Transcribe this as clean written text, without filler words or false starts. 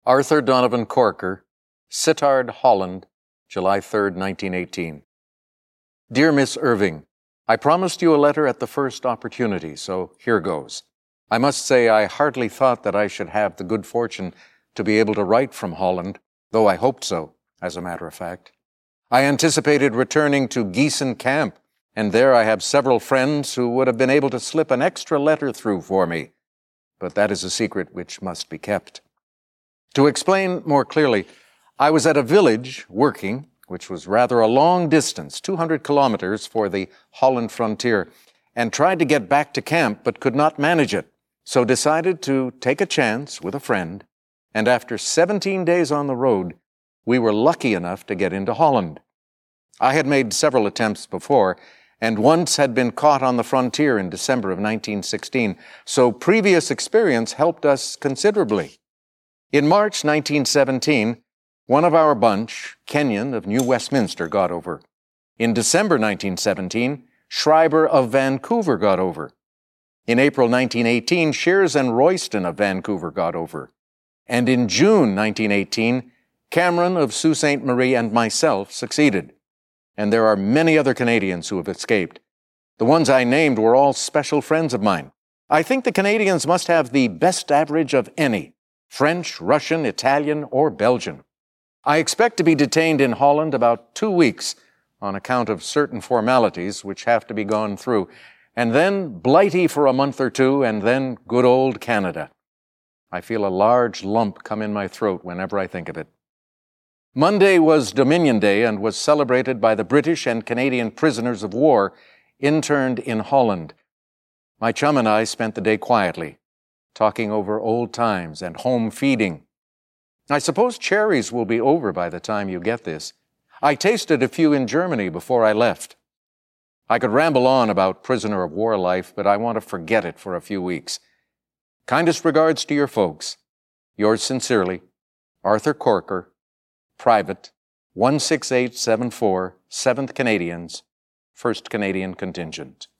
Arthur Donovan Corker, Sittard, Holland, July 3, 1918. Dear Miss Irving, I promised you a letter at the first opportunity, so here goes. I must say I hardly thought that I should have the good fortune to be able to write from Holland, though I hoped so, as a matter of fact. I anticipated returning to Giessen Camp, and there I have several friends who would have been able to slip an extra letter through for me. But that is a secret which must be kept. To explain more clearly, I was at a village working, which was rather a long distance, 200 kilometers for the Holland frontier, and tried to get back to camp but could not manage it, so decided to take a chance with a friend, and after 17 days on the road, we were lucky enough to get into Holland. I had made several attempts before, and once had been caught on the frontier in December of 1916, so previous experience helped us considerably. In March 1917, one of our bunch, Kenyon of New Westminster, got over. In December 1917, Schreiber of Vancouver got over. In April 1918, Shears and Royston of Vancouver got over. And in June 1918, Cameron of Sault Ste. Marie and myself succeeded. And there are many other Canadians who have escaped. The ones I named were all special friends of mine. I think the Canadians must have the best average of any, French, Russian, Italian, or Belgian. I expect to be detained in Holland about 2 weeks on account of certain formalities which have to be gone through, and then Blighty for a month or two, and then good old Canada. I feel a large lump come in my throat whenever I think of it. Monday was Dominion Day and was celebrated by the British and Canadian prisoners of war interned in Holland. My chum and I spent the day quietly, talking over old times and home feeding. I suppose cherries will be over by the time you get this. I tasted a few in Germany before I left. I could ramble on about prisoner of war life, but I want to forget it for a few weeks. Kindest regards to your folks. Yours sincerely, Arthur Corker, Private, 16874, 7th Canadians, 1st Canadian Contingent.